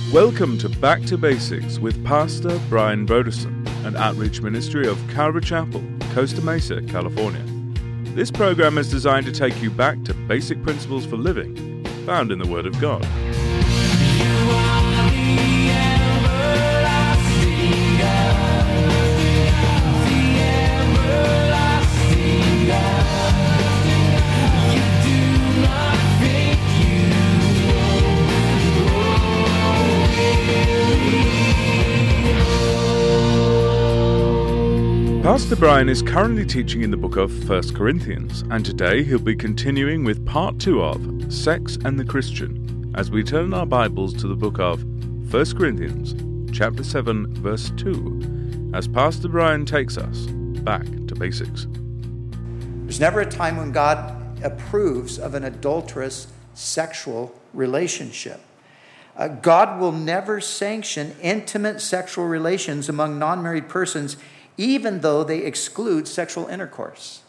Welcome to Back to Basics with Pastor Brian Broderson, an outreach ministry of Calvary Chapel, Costa Mesa, California. This program is designed to take you back to basic principles for living, found in the Word of God. Pastor Brian is currently teaching in the book of 1 Corinthians, and today he'll be continuing with part 2 of Sex and the Christian, as we turn our Bibles to the book of 1 Corinthians, chapter 7, verse 2, as Pastor Brian takes us back to basics. There's never a time when God approves of an adulterous sexual relationship. God will never sanction intimate sexual relations among non-married persons, even though they exclude sexual intercourse.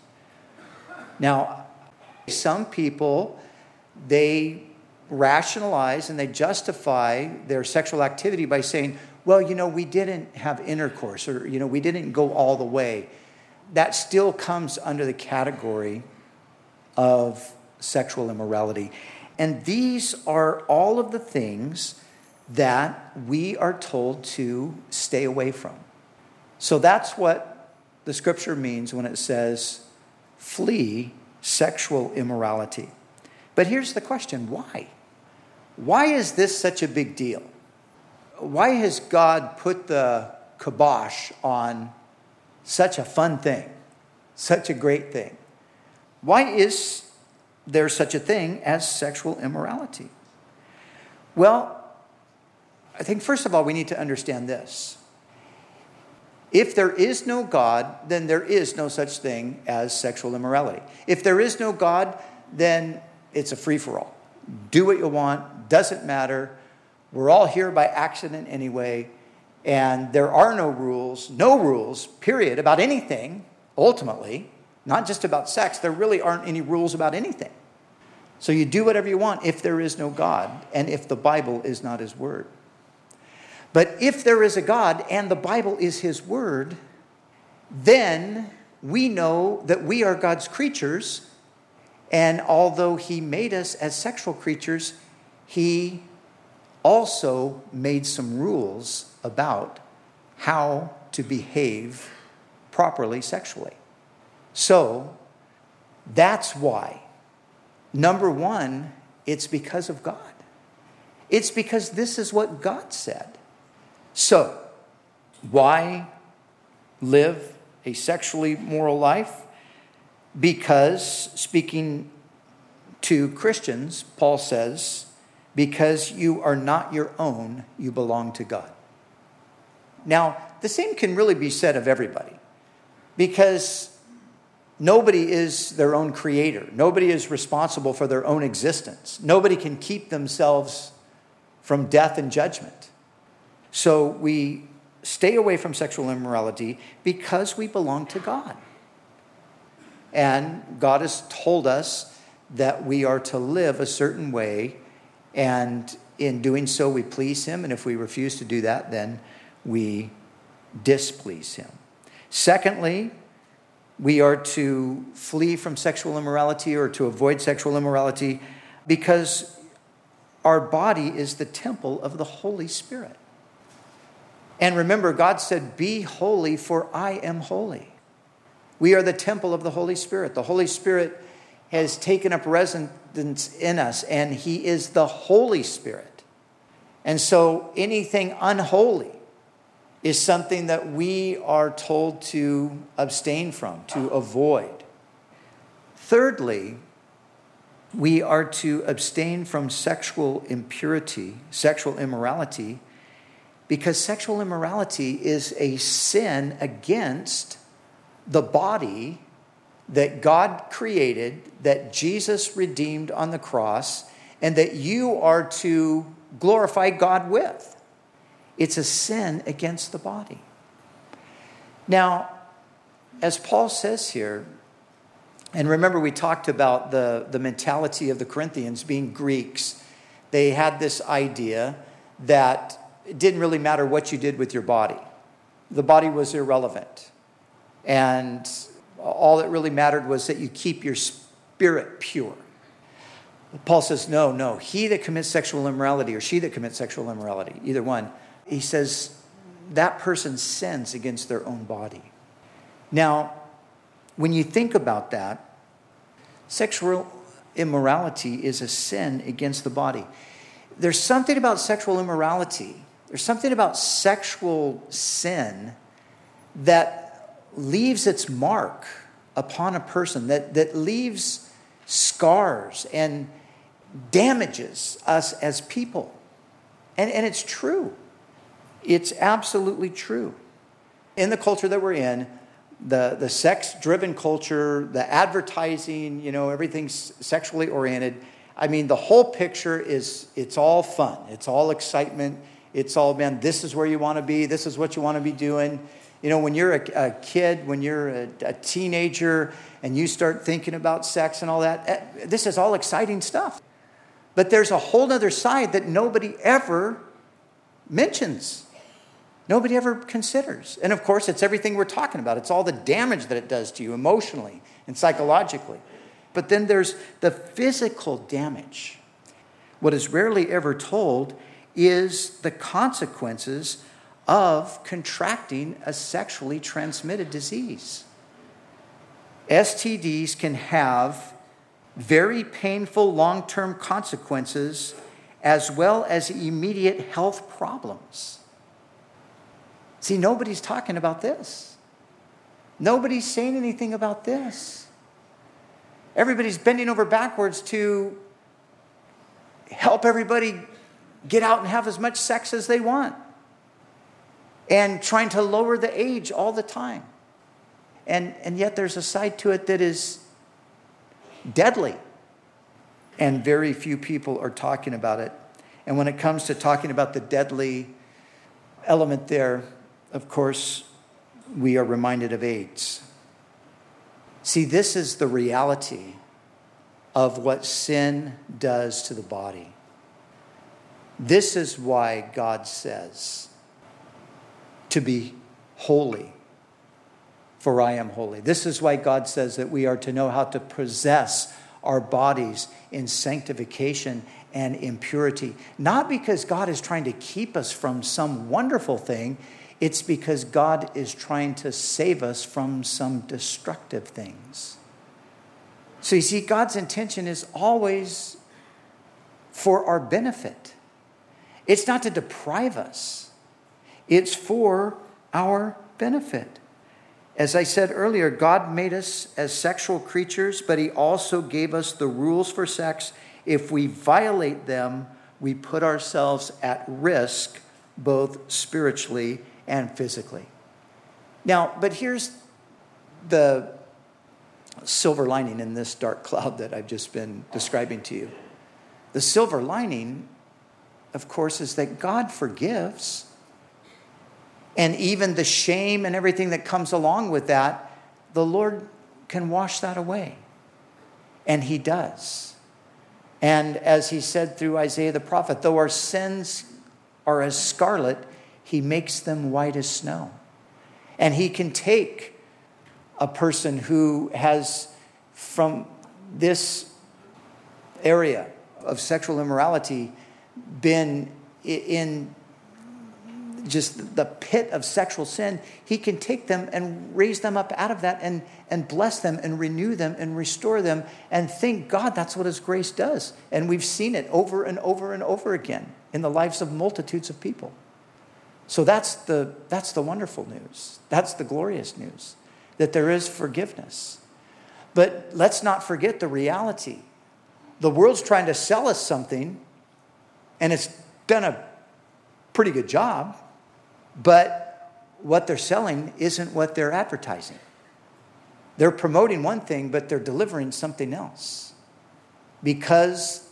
Now, some people, they rationalize and they justify their sexual activity by saying, well, we didn't have intercourse, or, we didn't go all the way. That still comes under the category of sexual immorality. And these are all of the things that we are told to stay away from. So that's what the scripture means when it says, flee sexual immorality. But here's the question, why? Why is this such a big deal? Why has God put the kibosh on such a fun thing, such a great thing? Why is there such a thing as sexual immorality? Well, I think first of all, we need to understand this. If there is no God, then there is no such thing as sexual immorality. If there is no God, then it's a free-for-all. Do what you want, doesn't matter. We're all here by accident anyway, and there are no rules, period, about anything, ultimately, not just about sex. There really aren't any rules about anything. So you do whatever you want if there is no God, and if the Bible is not His Word. But if there is a God and the Bible is His Word, then we know that we are God's creatures. And although He made us as sexual creatures, He also made some rules about how to behave properly sexually. So that's why. Number one, it's because of God. It's because this is what God said. So, why live a sexually moral life? Because, speaking to Christians, Paul says, because you are not your own, you belong to God. Now, the same can really be said of everybody, because nobody is their own creator. Nobody is responsible for their own existence. Nobody can keep themselves from death and judgment. So we stay away from sexual immorality because we belong to God. And God has told us that we are to live a certain way, and in doing so we please Him, and if we refuse to do that, then we displease Him. Secondly, we are to flee from sexual immorality, or to avoid sexual immorality, because our body is the temple of the Holy Spirit. And remember, God said, be holy, for I am holy. We are the temple of the Holy Spirit. The Holy Spirit has taken up residence in us, and He is the Holy Spirit. And so anything unholy is something that we are told to abstain from, to avoid. Thirdly, we are to abstain from sexual impurity, sexual immorality, because sexual immorality is a sin against the body that God created, that Jesus redeemed on the cross, and that you are to glorify God with. It's a sin against the body. Now, as Paul says here, and remember we talked about the mentality of the Corinthians being Greeks. They had this idea that it didn't really matter what you did with your body. The body was irrelevant. And all that really mattered was that you keep your spirit pure. Paul says, no, he that commits sexual immorality or she that commits sexual immorality, either one, he says that person sins against their own body. Now, when you think about that, sexual immorality is a sin against the body. There's something about sexual immorality, there's something about sexual sin that leaves its mark upon a person, that leaves scars and damages us as people. And it's true. It's absolutely true. In the culture that we're in, the sex-driven culture, the advertising, everything's sexually oriented. I mean, the whole picture it's all fun. It's all excitement. It's all, man, this is where you want to be. This is what you want to be doing. When you're a kid, when you're a teenager, and you start thinking about sex and all that, this is all exciting stuff. But there's a whole other side that nobody ever mentions. Nobody ever considers. And of course, it's everything we're talking about. It's all the damage that it does to you emotionally and psychologically. But then there's the physical damage. What is rarely ever told is the consequences of contracting a sexually transmitted disease. STDs can have very painful long-term consequences as well as immediate health problems. See, nobody's talking about this. Nobody's saying anything about this. Everybody's bending over backwards to help everybody get out and have as much sex as they want, and trying to lower the age all the time. And yet there's a side to it that is deadly. And very few people are talking about it. And when it comes to talking about the deadly element there, of course, we are reminded of AIDS. See, this is the reality of what sin does to the body. This is why God says to be holy, for I am holy. This is why God says that we are to know how to possess our bodies in sanctification and in purity. Not because God is trying to keep us from some wonderful thing. It's because God is trying to save us from some destructive things. So you see, God's intention is always for our benefit. It's not to deprive us. It's for our benefit. As I said earlier, God made us as sexual creatures, but he also gave us the rules for sex. If we violate them, we put ourselves at risk, both spiritually and physically. Now, but here's the silver lining in this dark cloud that I've just been describing to you. The silver lining, of course, is that God forgives. And even the shame and everything that comes along with that, the Lord can wash that away. And he does. And as he said through Isaiah the prophet, though our sins are as scarlet, he makes them white as snow. And he can take a person who has, from this area of sexual immorality, been in just the pit of sexual sin, he can take them and raise them up out of that and bless them and renew them and restore them. And thank God that's what his grace does. And we've seen it over and over and over again in the lives of multitudes of people. So that's the wonderful news. That's the glorious news, that there is forgiveness. But let's not forget the reality. The world's trying to sell us something, and it's done a pretty good job, but what they're selling isn't what they're advertising. They're promoting one thing, but they're delivering something else. Because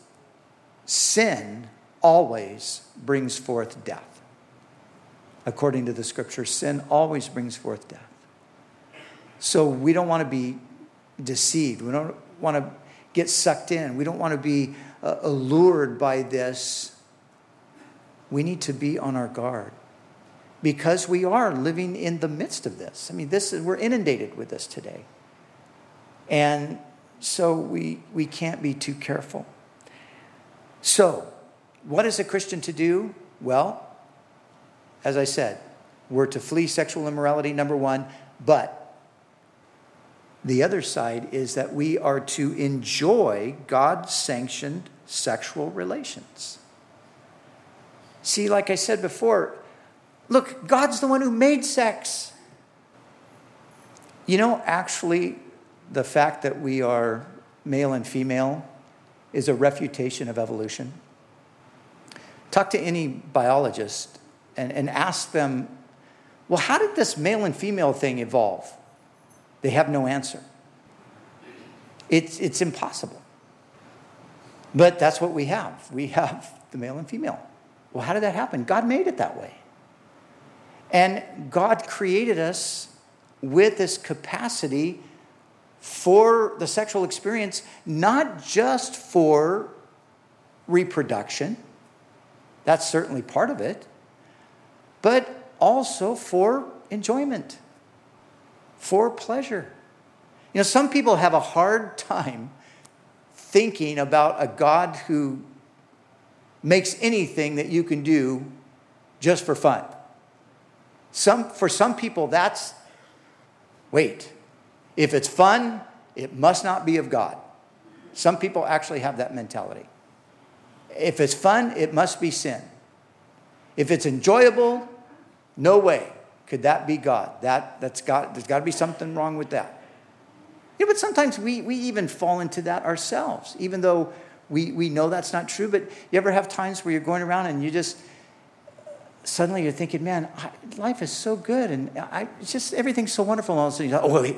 sin always brings forth death. According to the scripture, sin always brings forth death. So we don't want to be deceived. We don't want to get sucked in. We don't want to be allured by this we need to be on our guard because we are living in the midst of this. I mean, we're inundated with this today. And so we can't be too careful. So, what is a Christian to do? Well, as I said, we're to flee sexual immorality, number one, but the other side is that we are to enjoy God-sanctioned sexual relations. See, like I said before, look, God's the one who made sex. You know, actually, the fact that we are male and female is a refutation of evolution. Talk to any biologist and ask them, well, how did this male and female thing evolve? They have no answer. It's impossible. But that's what we have. We have the male and female. Well, how did that happen? God made it that way. And God created us with this capacity for the sexual experience, not just for reproduction. That's certainly part of it. But also for enjoyment, for pleasure. You know, some people have a hard time thinking about a God who makes anything that you can do just for fun. For some people, that's, wait, if it's fun, it must not be of God. Some people actually have that mentality. If it's fun, it must be sin. If it's enjoyable, no way could that be God. There's got to be something wrong with that. Yeah, but sometimes we even fall into that ourselves, even though we know that's not true. But you ever have times where you're going around and you just, suddenly you're thinking, man, life is so good and it's just everything's so wonderful. And all of a sudden you're like, oh,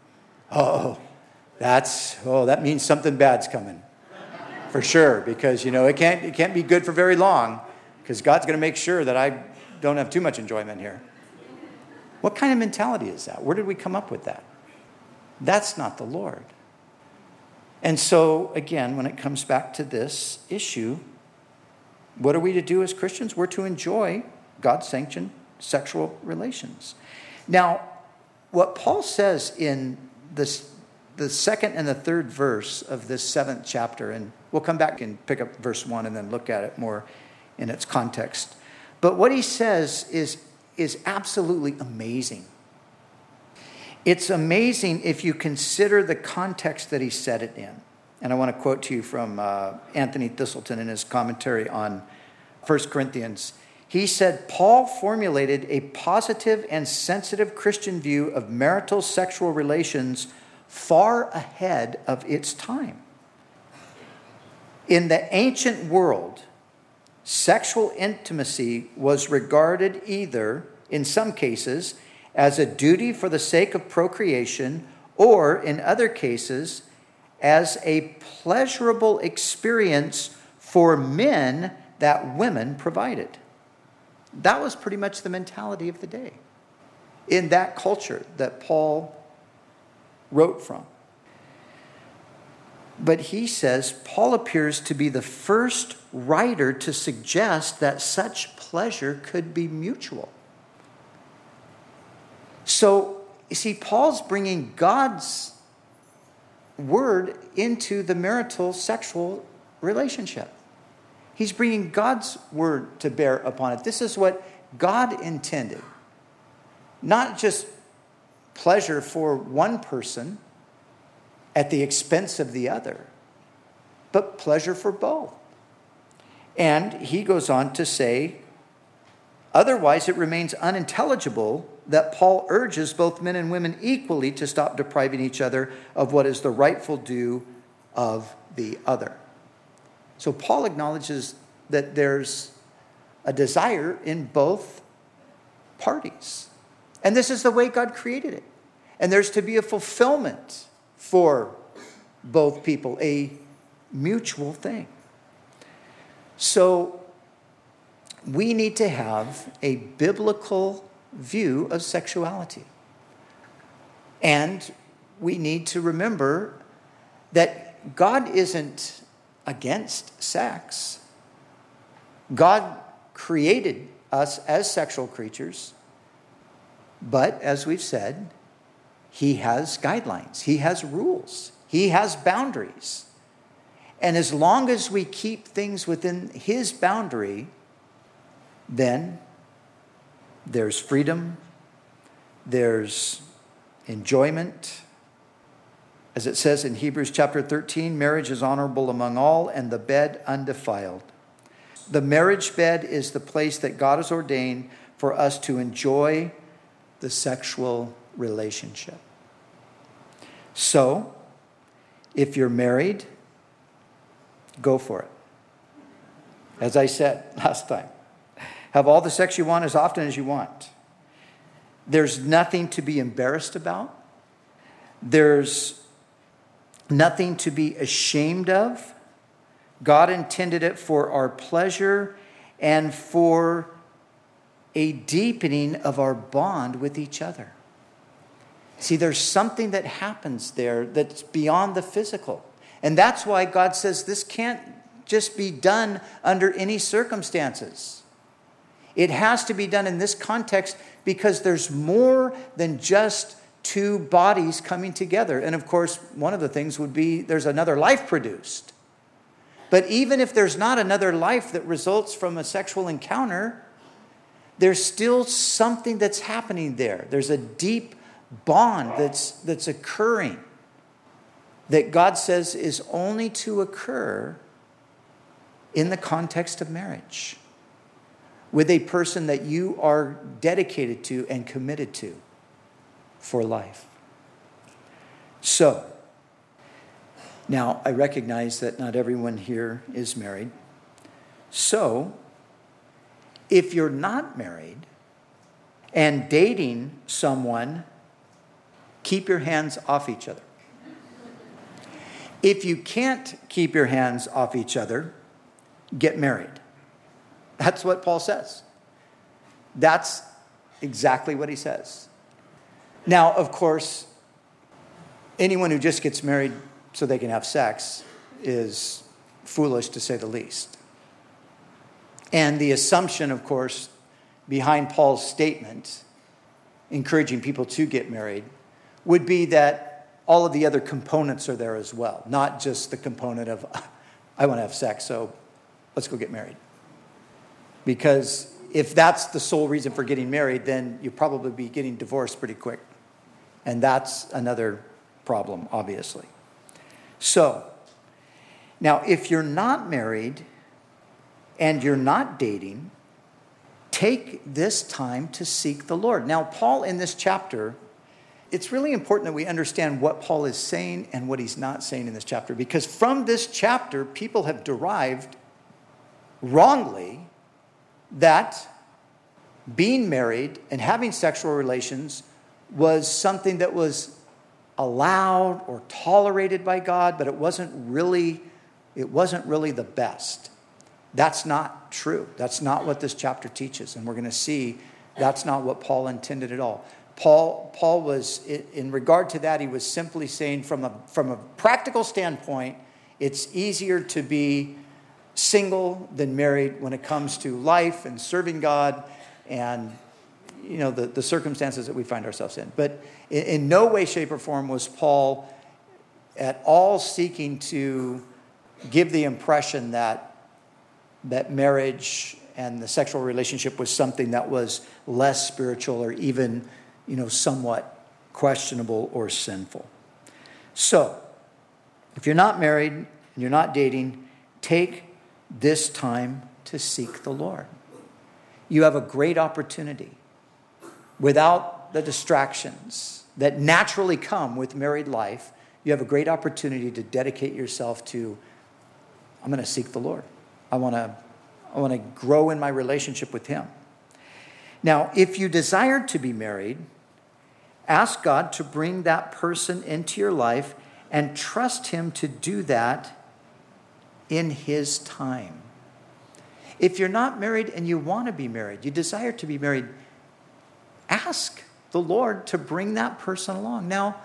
wait. That means something bad's coming. For sure, because, you know, it can't be good for very long because God's going to make sure that I don't have too much enjoyment here. What kind of mentality is that? Where did we come up with that? That's not the Lord. And so, again, when it comes back to this issue, what are we to do as Christians? We're to enjoy God-sanctioned sexual relations. Now, what Paul says in the second and the third verse of this 7th chapter, and we'll come back and pick up verse 1 and then look at it more in its context. But what he says is absolutely amazing. It's amazing if you consider the context that he said it in. And I want to quote to you from Anthony Thistleton in his commentary on 1 Corinthians. He said, Paul formulated a positive and sensitive Christian view of marital sexual relations far ahead of its time. In the ancient world, sexual intimacy was regarded either, in some cases, as a duty for the sake of procreation, or in other cases, as a pleasurable experience for men that women provided. That was pretty much the mentality of the day in that culture that Paul wrote from. But he says Paul appears to be the first writer to suggest that such pleasure could be mutual. So, you see, Paul's bringing God's word into the marital sexual relationship. He's bringing God's word to bear upon it. This is what God intended. Not just pleasure for one person at the expense of the other, but pleasure for both. And he goes on to say, otherwise it remains unintelligible that Paul urges both men and women equally to stop depriving each other of what is the rightful due of the other. So Paul acknowledges that there's a desire in both parties. And this is the way God created it. And there's to be a fulfillment for both people, a mutual thing. So we need to have a biblical view of sexuality. And we need to remember that God isn't against sex. God created us as sexual creatures, but as we've said, he has guidelines, he has rules, he has boundaries. And as long as we keep things within his boundary, then there's freedom, there's enjoyment. As it says in Hebrews chapter 13, marriage is honorable among all, and the bed undefiled. The marriage bed is the place that God has ordained for us to enjoy the sexual relationship. So, if you're married, go for it. As I said last time, have all the sex you want as often as you want. There's nothing to be embarrassed about. There's nothing to be ashamed of. God intended it for our pleasure and for a deepening of our bond with each other. See, there's something that happens there that's beyond the physical. And that's why God says this can't just be done under any circumstances. It has to be done in this context because there's more than just two bodies coming together. And of course, one of the things would be there's another life produced. But even if there's not another life that results from a sexual encounter, there's still something that's happening there. There's a deep bond that's occurring that God says is only to occur in the context of marriage with a person that you are dedicated to and committed to for life. So, now I recognize that not everyone here is married. So, if you're not married and dating someone, keep your hands off each other. If you can't keep your hands off each other, get married. That's what Paul says. That's exactly what he says. Now, of course, anyone who just gets married so they can have sex is foolish, to say the least. And the assumption, of course, behind Paul's statement, encouraging people to get married, would be that all of the other components are there as well, not just the component of, I want to have sex, so let's go get married. Because if that's the sole reason for getting married, then you'll probably be getting divorced pretty quick. And that's another problem, obviously. So, now if you're not married and you're not dating, take this time to seek the Lord. Now, Paul in this chapter, it's really important that we understand what Paul is saying and what he's not saying in this chapter. Because from this chapter, people have derived wrongly that being married and having sexual relations was something that was allowed or tolerated by God, but it wasn't really the best. That's not true. That's not what this chapter teaches. And we're going to see that's not what Paul intended at all. Paul was, in regard to that, he was simply saying from a practical standpoint, it's easier to be single than married when it comes to life and serving God and the circumstances that we find ourselves in. But in no way, shape, or form was Paul at all seeking to give the impression that marriage and the sexual relationship was something that was less spiritual or even, somewhat questionable or sinful. So, if you're not married and you're not dating, take this time to seek the Lord. You have a great opportunity without the distractions that naturally come with married life. You have a great opportunity to dedicate yourself to, I'm going to seek the Lord. I want to grow in my relationship with Him. Now, if you desire to be married, ask God to bring that person into your life and trust Him to do that in His time. If you're not married and you want to be married, you desire to be married, ask the Lord to bring that person along. Now,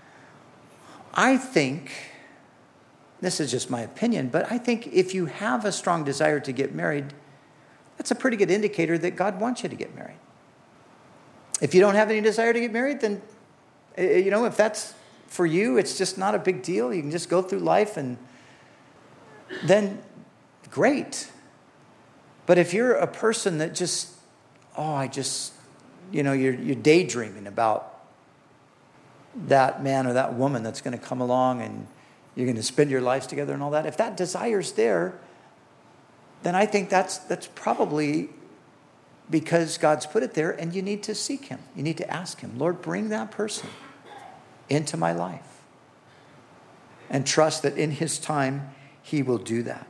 I think, this is just my opinion, but I think if you have a strong desire to get married, that's a pretty good indicator that God wants you to get married. If you don't have any desire to get married, then, if that's for you, it's just not a big deal. You can just go through life, and then great. But if you're a person that you're daydreaming about that man or that woman that's going to come along and you're going to spend your lives together and all that, if that desire's there, then I think that's probably because God's put it there, and you need to seek him. You need to ask him, Lord, bring that person into my life. And trust that in his time, he will do that.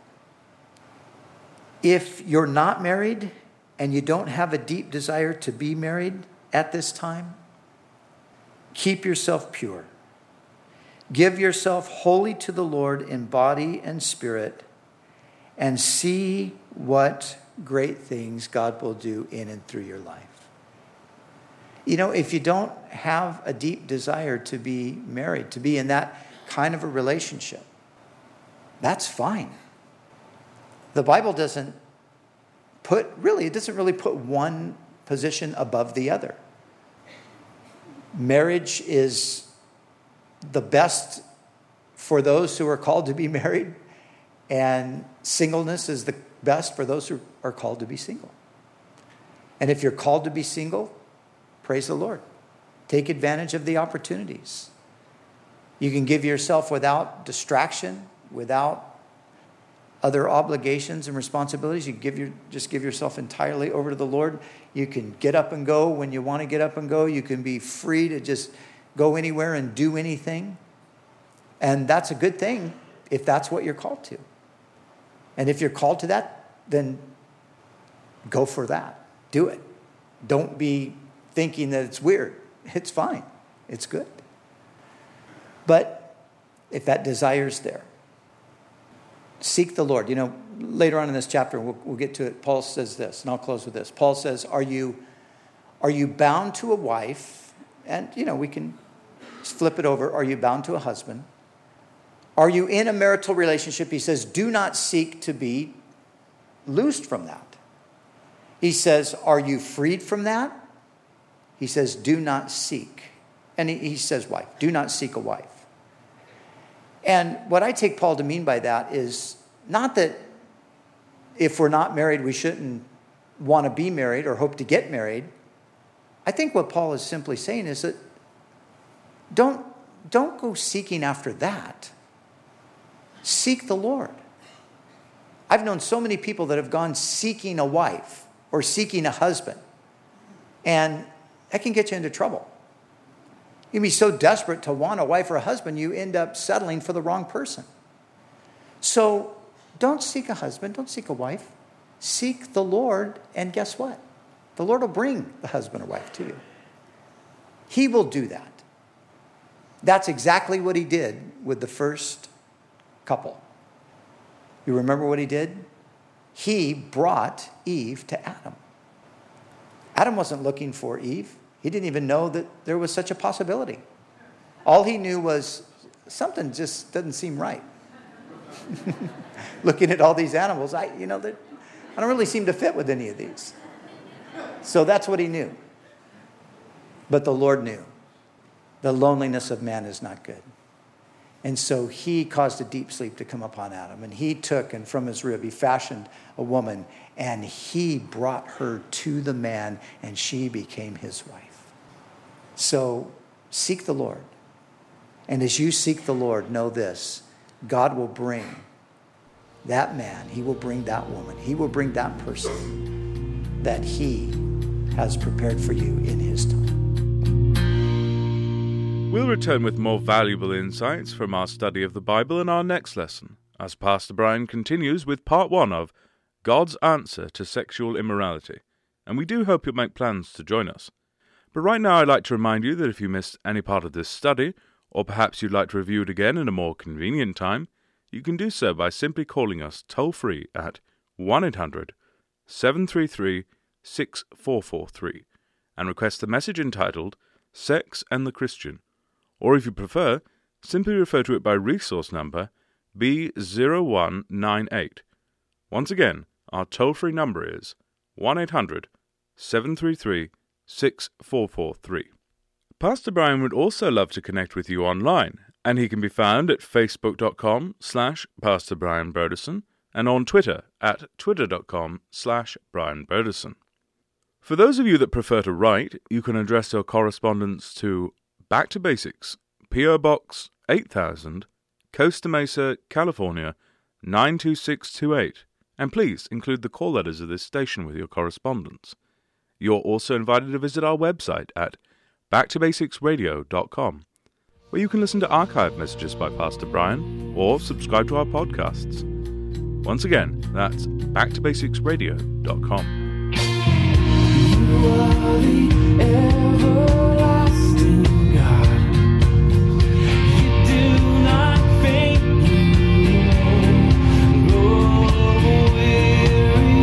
If you're not married and you don't have a deep desire to be married at this time, keep yourself pure. Give yourself wholly to the Lord in body and spirit, and see what great things God will do in and through your life. If you don't have a deep desire to be married, to be in that kind of a relationship, that's fine. The Bible doesn't really put one position above the other. Marriage is the best for those who are called to be married, and singleness is the best for those who are called to be single. And if you're called to be single, praise the Lord. Take advantage of the opportunities. You can give yourself without distraction, without other obligations and responsibilities. You just give yourself entirely over to the Lord. You can get up and go when you want to get up and go. You can be free to just go anywhere and do anything. And that's a good thing if that's what you're called to. And if you're called to that, then go for that. Do it. Don't be thinking that it's weird. It's fine. It's good. But if that desire's there, seek the Lord. Later on in this chapter, we'll get to it. Paul says this, and I'll close with this. Paul says, are you bound to a wife? And, we can flip it over. Are you bound to a husband? Are you in a marital relationship? He says, do not seek to be loosed from that. He says, are you freed from that? He says, do not seek. And he says, wife. Do not seek a wife. And what I take Paul to mean by that is not that if we're not married, we shouldn't want to be married or hope to get married. I think what Paul is simply saying is that don't go seeking after that. Seek the Lord. I've known so many people that have gone seeking a wife or seeking a husband, and that can get you into trouble. You can be so desperate to want a wife or a husband, you end up settling for the wrong person. So don't seek a husband, don't seek a wife. Seek the Lord, and guess what? The Lord will bring the husband or wife to you. He will do that. That's exactly what he did with the first couple. You remember what he did? He brought Eve to Adam. Adam wasn't looking for Eve. He didn't even know that there was such a possibility. All he knew was something just doesn't seem right. Looking at all these animals, I don't really seem to fit with any of these. So that's what he knew. But the Lord knew the loneliness of man is not good. And so he caused a deep sleep to come upon Adam. And he took, and from his rib, he fashioned a woman. And he brought her to the man, and she became his wife. So seek the Lord. And as you seek the Lord, know this: God will bring that man. He will bring that woman. He will bring that person that he has prepared for you in his time. We'll return with more valuable insights from our study of the Bible in our next lesson, as Pastor Brian continues with part 1 of God's Answer to Sexual Immorality, and we do hope you'll make plans to join us. But right now I'd like to remind you that if you missed any part of this study, or perhaps you'd like to review it again in a more convenient time, you can do so by simply calling us toll-free at 1-800-733-6443 and request the message entitled Sex and the Christian. Or if you prefer, simply refer to it by resource number B0198. Once again, our toll-free number is 1-800-733-6443. Pastor Brian would also love to connect with you online, and he can be found at facebook.com/Pastor Brian Broderson and on Twitter at twitter.com/Brian Broderson. For those of you that prefer to write, you can address your correspondence to Back to Basics, P.O. Box 8000, Costa Mesa, California 92628, and please include the call letters of this station with your correspondence. You're also invited to visit our website at backtobasicsradio.com, where you can listen to archive messages by Pastor Brian or subscribe to our podcasts. Once again, that's backtobasicsradio.com. You are the everlasting God. You do not faint, you won't grow weary.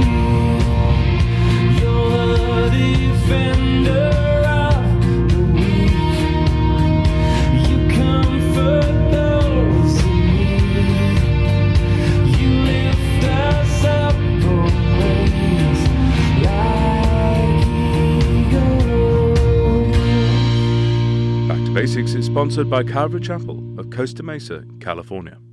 You're the defender of the weak. You comfort those in need. You lift us up on wings like eagles. Back to Basics is sponsored by Calvary Chapel of Costa Mesa, California.